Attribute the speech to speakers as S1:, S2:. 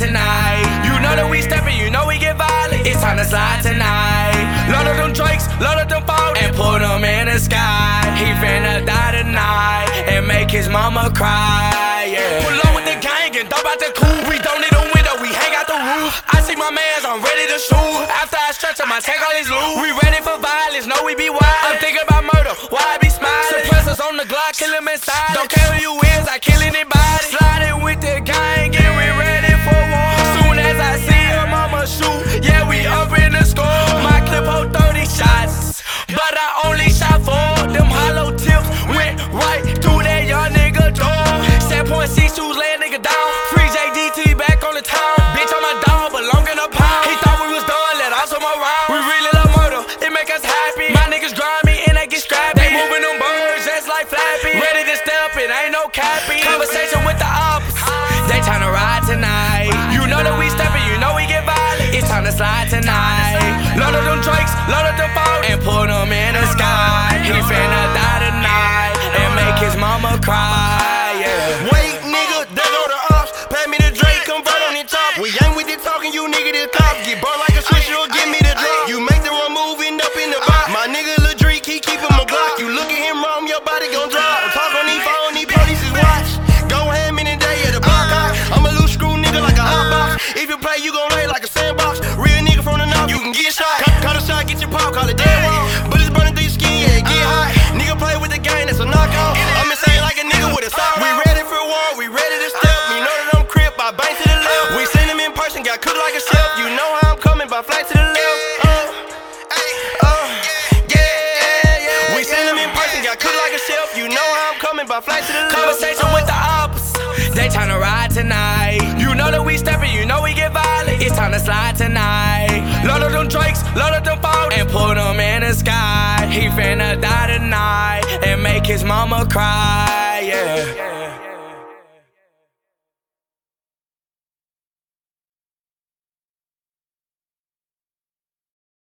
S1: tonight. You know that we steppin', you know we get violent. It's time to slide tonight. Load up them Drakes, load up them phones, and put them in the sky. He finna die tonight and make his mama cry, yeah. Pull up with the gang and throw out the coupe. We don't need a window, we hang out the roof. I see my mans, I'm ready to shoot. After I stretch him, I take all his loot. We ready for violence, know we be wild. I'm thinking about murder, why I be smiling? Suppressors on the Glock, kill him inside. Don't care who you is, I kill anybody. Sliding with the gang, and we ready for war. Soon as I see him, I'ma shoot. Yeah, we up in the score. My clip hold 30 shots, but I only shot 4. Them hollow tips went right through that young nigga door. 7.6 shoes, lay a nigga down. Free JDT back on the town. Bitch on my dog, belong in a pound. He thought we was done, let off some around. We really love murder, it make us happy. My niggas grimy and they get scrappy. They moving them birds just like Flappy. Ready to step in, ain't no capping. Conversation with the ops, they tryna ride tonight. You know that we steppin', you know we get violent. It's time to slide tonight. Load up them Drakes, load up them phones, and put them in the sky. He finna die tonight and make his mama cry, yeah.
S2: Wait, nigga, there go the ops. Pay me the Drake, convert on the top. We ain't with it talking, you nigga this cop. Get burned like a switch, you'll give me the drop. You make the wrong move, end up in the box. My nigga Lil Drake, he keep him a Glock. You look at him wrong, your body gon' drop. Talk on these phone, these police is watch. Go ham in the day at the block high. I'm a loose screw nigga like a hot box. If you play, you gon' lay like a sandbox. Real nigga from the north, you can get shot. Call a shot, get your pop, call it dead wrong. But it's burning through your skin, yeah, it get hot. Nigga play with the game, that's a knockout. I'm insane like a nigga with a sock. We ready for war, we ready to step. You know that I'm crip, I bang to the left. We seen him in person, got cooked like a chef. You know how I'm coming, by flight to the left. Yeah. We seen him in person, got cooked like a chef. You know how I'm coming, by flight to the left.
S1: Conversation with the ops, they tryna ride tonight. You know that we steppin', you know we get violent. It's time to slide tonight. Load up them Drakes, load up them phones, and put them in the sky. He finna die tonight and make his mama cry, yeah.